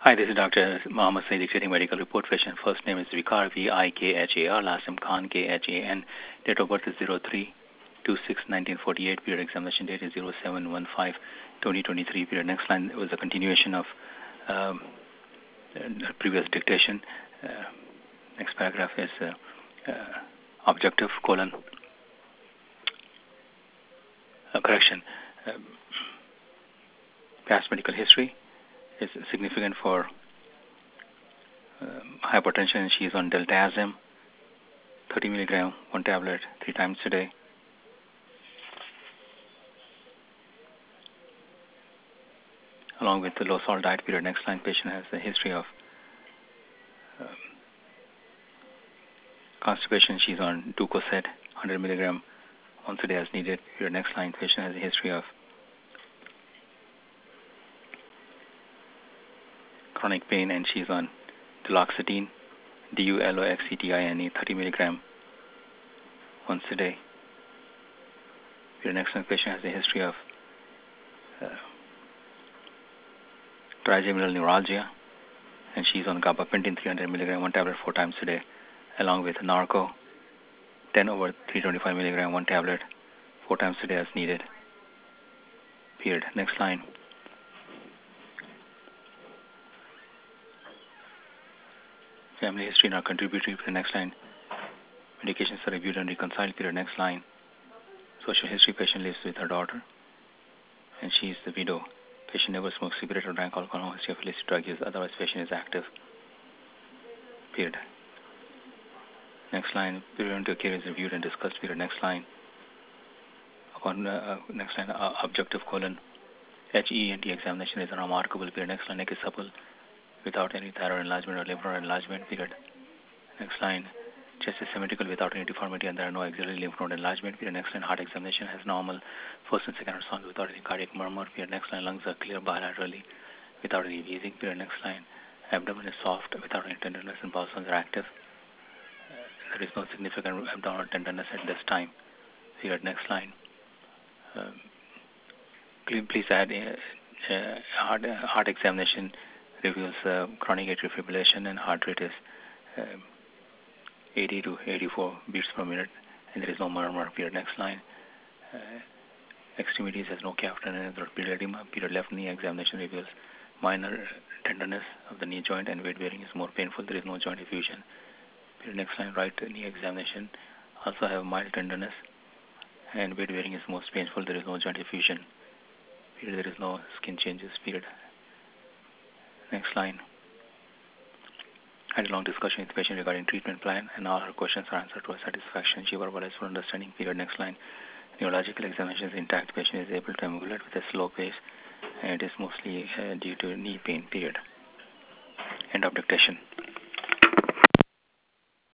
Hi, this is Dr. Mohammed Saeed, dictating medical report. Patient first name is Vikar, Vikhar, last name Khan, Khan. Date of birth is 03/26/1948. Period examination date is 07/15/2023. Period. Next line was a continuation of um, previous dictation. Next paragraph is objective colon correction. Past medical history is significant for hypertension. She is on deltazim, 30 milligram, one tablet, 3 times a day. Along with the low salt diet period. Next line, patient has a history of constipation. She's on Ducosed, 100 milligram, once a day as needed. Period. Next line, patient has a history of chronic pain, and she's on duloxetine, Duloxetine, 30 milligram, once a day. Period. Next line, patient has a history of trigeminal neuralgia, and she's on gabapentin, 300 milligram, one tablet, 4 times a day, along with narco, 10/325 milligram, one tablet, 4 times a day as needed. Period. Next line. Family history not contributory. Period. Next line. Medications are reviewed and reconciled. Period. Next line. Social history. Patient lives with her daughter, and she is the widow. Patient never smoked cigarette or drank alcohol. No history of illicit drug use. Otherwise, patient is active. Period. Next line. Preventive care is reviewed and discussed. Period. Next line. Next line. Objective colon. HENT examination is unremarkable. Period. Next line. Neck is supple without any thyroid enlargement or lymph node enlargement. Period. Next line. Chest is symmetrical without any deformity, and there are no axillary lymph node enlargement. Period. Next line. Heart examination has normal first and second response without any cardiac murmur. Period. Next line. Lungs are clear bilaterally without any wheezing. Period. Next line. Abdomen is soft without any tenderness, and bowel sounds are active. There is no significant abdominal tenderness at this time. Period. Next line. Please add heart examination reveals chronic atrial fibrillation, and heart rate is 80 to 84 beats per minute, and there is no murmur. Period. Next line. Extremities has no catheter and period edema. Period. Left knee examination reveals minor tenderness of the knee joint, and weight bearing is more painful. There is no joint effusion. Period. Next line. Right knee examination also have mild tenderness, and weight bearing is most painful. There is no joint effusion. Period. There is no skin changes. Period. Next line. I had a long discussion with the patient regarding treatment plan, and all her questions are answered to her satisfaction. She verbalized for understanding. Period. Next line. Neurological examination is intact. Patient is able to ambulate with a slow pace, and it is mostly due to knee pain. Period. End of dictation.